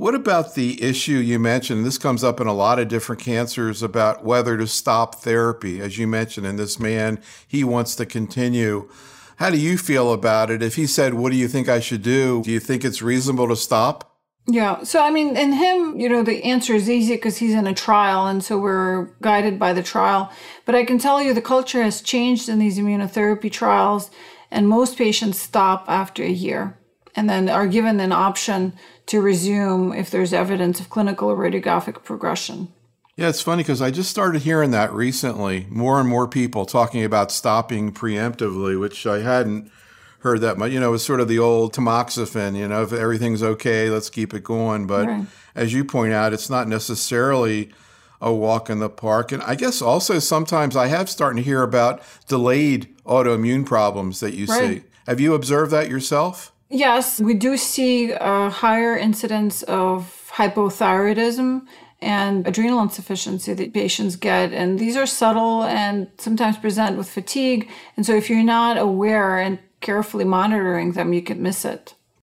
What about the issue you mentioned? This comes up in a lot of different cancers about whether to stop therapy. As you mentioned, in this man, he wants to continue. How do you feel about it? If he said, what do you think I should do you think it's reasonable to stop? Yeah. So, I mean, in him, the answer is easy because he's in a trial. And so we're guided by the trial. But I can tell you the culture has changed in these immunotherapy trials. And most patients stop after a year and then are given an option to resume if there's evidence of clinical or radiographic progression. Yeah, it's funny because I just started hearing that recently. More and more people talking about stopping preemptively, which I hadn't heard that much. It was sort of the old tamoxifen, if everything's okay, let's keep it going. But Right. As you point out, it's not necessarily a walk in the park. And I guess also sometimes I have starting to hear about delayed autoimmune problems that you see. Have you observed that yourself? Yes, we do see a higher incidence of hypothyroidism and adrenal insufficiency that patients get. And these are subtle and sometimes present with fatigue. And so if you're not aware and carefully monitoring them, you could miss it.